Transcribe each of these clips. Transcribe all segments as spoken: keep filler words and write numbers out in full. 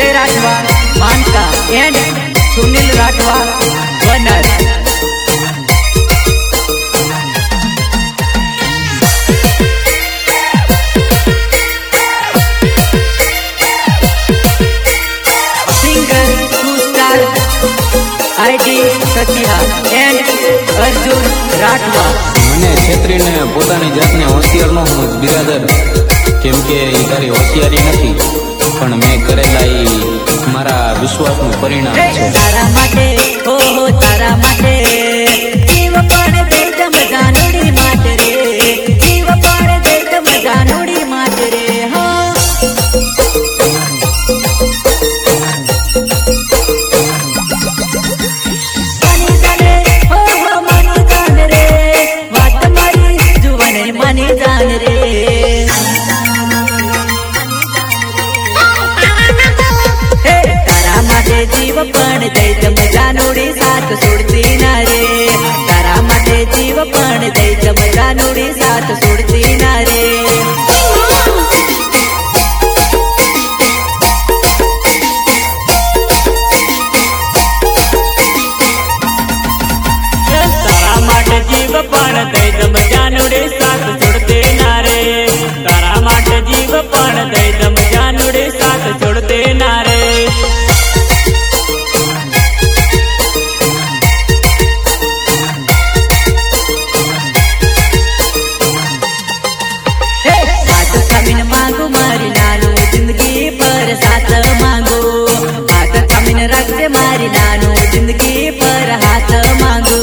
Vijay Rathwa Manka and Sunil Rathwa Banar. Singer two star ID Satiya and Arjun Rathwa. મને છેતરીને પોતાની જાતને હોશિયાર નો સમજ બિરાદર, કેમ કે એ તારી હોશિયારી નથી, પણ મેં કરેલા એ મારા વિશ્વાસનું પરિણામ છે। તારા માટે ઓ હો તારા માટે જીવ પણ દે તમ જાનુડી માટે રે, જીવ પણ દે તમ જાનુડી માટે રે। હો जीव पण दैत मजानुडी साथ सोडती ना रे, तारा माटे जीव पण दैत मजानुडी साथ सोडती ना रे। तारा माटे जीव पण दैत मजानुडी साथ सोडती ना रे, तारा माटे जीव पण दैत मजानुडी साथ सोडती ना रे। मांगू मारी नानू जिंदगी पर साथ मांगू, हाथ थामीन रखते मारी नानू जिंदगी पर हाथ मांगू।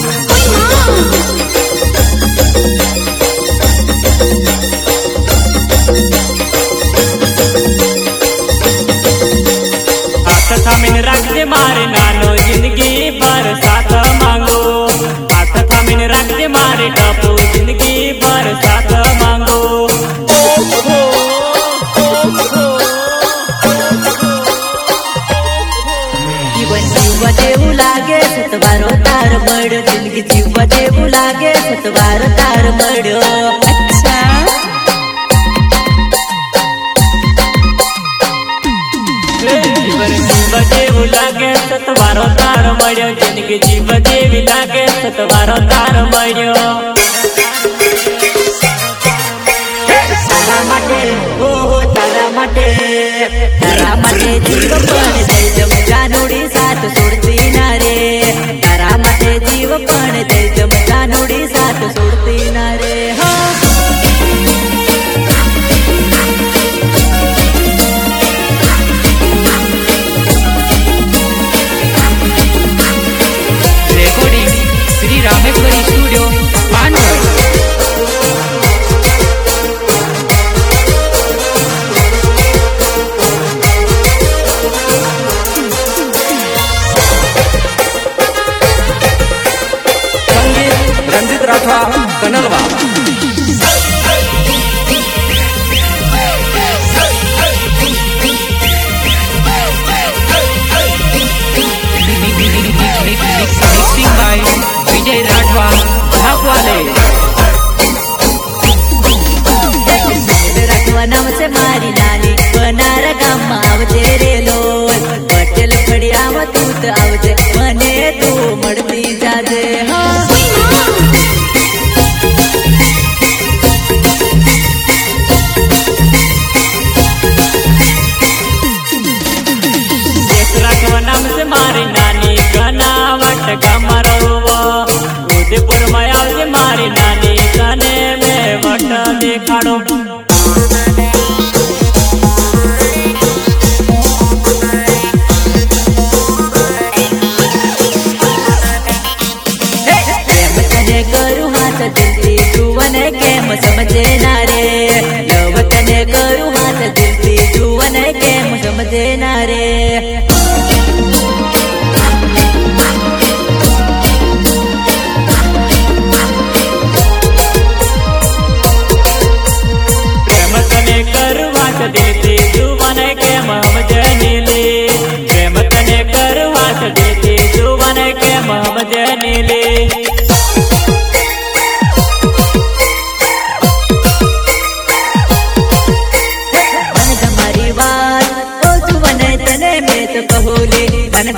हाथ थामीन रखते मारी नानू जिंदगी पर साथ मांगू, हाथ थामीन रखते मारी टपू जिंदगी पर साथ मांगू। जीवन जीव देऊ लागे सतवारो तार मड़, जिंदगी जीव देऊ लागे सतवारो तार मड़। अच्छा जीवन जीव देऊ लागे सतवारो तार मड़्यो, जिंदगी जीव देवी लागे सतवारो तार मड़्यो। तारा माटे ओ हो तारा माटे, तारा माटे जीव पण दैत मजानुडी साथ सोडती ना रे, तारा माटे जीव पण दैत मजानुडी साथ सोडती ना रे। हो recording Shri Rameshwari studio Pangadh. Ranjit Rathwa Kanalwa. Mixing by Vijay Rathwa Dhakwale. Rathwa नाम से मारी नानी बनार गाम आवजे रे लोल, पटेल फड़ी आव तू तो आवजे मने तू मड़ती जाजे। हाँ नाम से मारी नानी गनावट गमरवा, उदयपुर में आवजे मारी नानी कने में वट देखाड़ो। प्रेम तने करू हाथ दिलती जुवन केम समझे ना रे, लव तने करू हाथ दिलती जुवन केम समझे ना रे।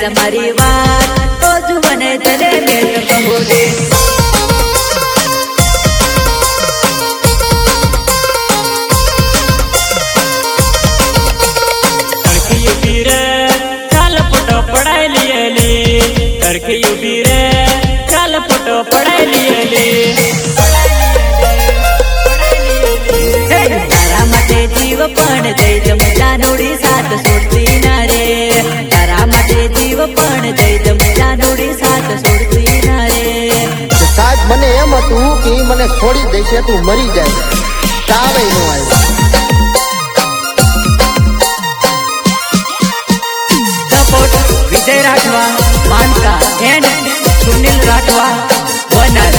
તમારી વાત તો જ મને તને મેં કહું રે करके यूपी रे चल फोटो पढ़ाई लिए ले तारा माटे जीव पण जय जम जानोड़ी साथ छोड़ती ना रे तारा माटे जीव पण जय जम जानोड़ी साथ छोड़ती ना रे साहब मने एम हतुं कि मने छोड़ी देशे तू मरी जाए तावे नो आयो support Vijay Rathwa Manka and Sunil Rathwa Vanar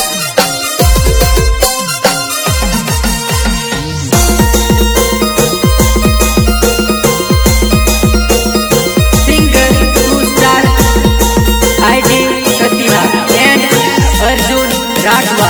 singer two star ID Pratibha and Arjun Rathwa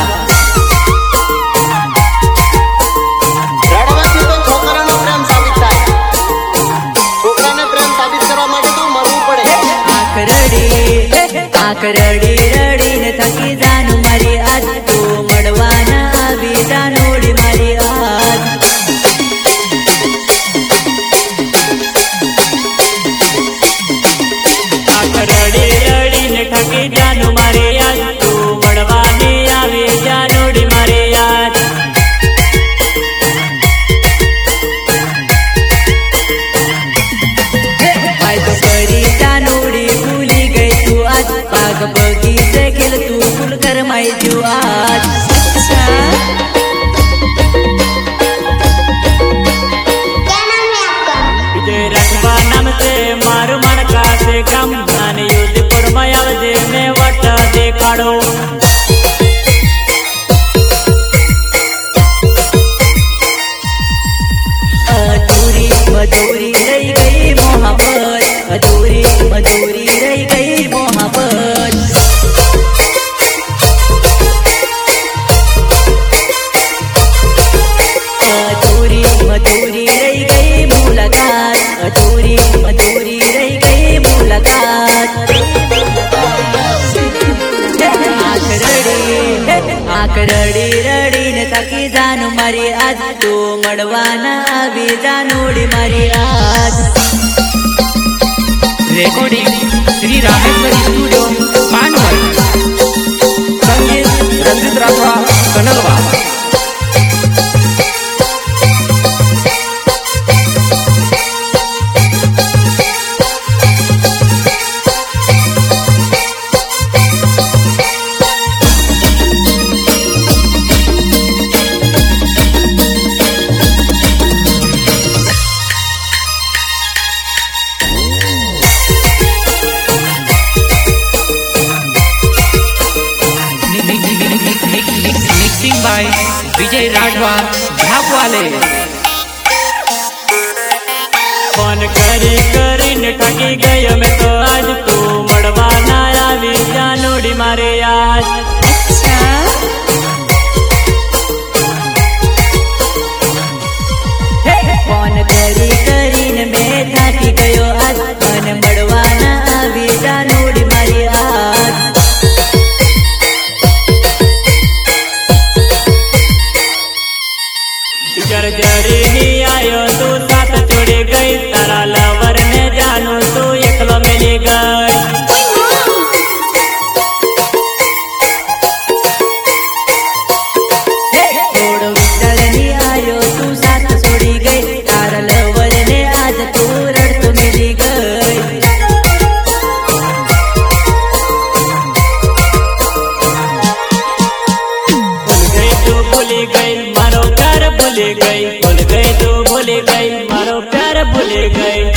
રડવાથી તો છોકરાનો પ્રેમ સાબિત થાય છોકરાને પ્રેમ સાબિત કરવા માટે તો મરવું પડે આંખ રડી આંખ રડી રડીને થકી જાનું મારી આજ તો મળવાના આવી જાનોડી મારી આજ आंख रड़ी रड़ी ने ठकी जानू मारे याद तू मड़वाने आवे जानोड़ी मारे याद फायदो करी जानोड़ी भूली गई तू आज बाग बगीचे खिल तू फूल कर माई जू आज विजय राठवा नाम से मारू मणका से कम नाने युद्धपुर में आवजे ने वट देखाड़ो अधूरी मधूरी रह गई मोहब्बत अधूरी मधूरी रह गई मोहब्बत अधूरी मधूरी रह गई मुलाकात अधूरी मधूरी रह गई मुलाकात आंख रड़ी आंख रड़ी रड़ी ने ताकी जानू मारी आज तो मड़वाना आवी जानोड़ी मारी आज रेकॉर्डिंग श्री रामेश्वरी स्टूडियो मानवल संगीत Ranjit Rathwa Kanalwa mixing by Vijay Rathwa Jhapwale phone करी करीने ठगी गयो मैं तो आज तू मड़वाना आवी जानोड़ी मारे आज फोन करी करीने मैं थाकी गयो आज मन मड़वाना आवी जानोड़ी मारी आज जर जरी ही आयो तू साथ छोड़ी गई तारा लवर ने जानू तू एकलो मिली गई थोड़ो विचार नहीं आयो तू साथ छोड़ी गई तारा लवर ने आज तू रड़ तो मिली गई भूल गई तू भूली गई मारो प्यार भूली गई भूल गई तू भूली गई मारो प्यार भूली गई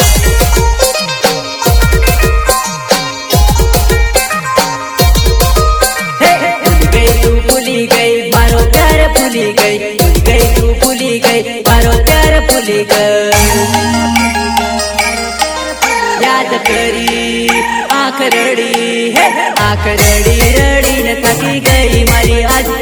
भूल गई तू भूली गई मारो प्यार भूली गई भूल गई तू भूली गई मारो प्यार भूली गई याद करी आंख रड़ी है आंख रड़ी रड़ी न थकी गई मारी आज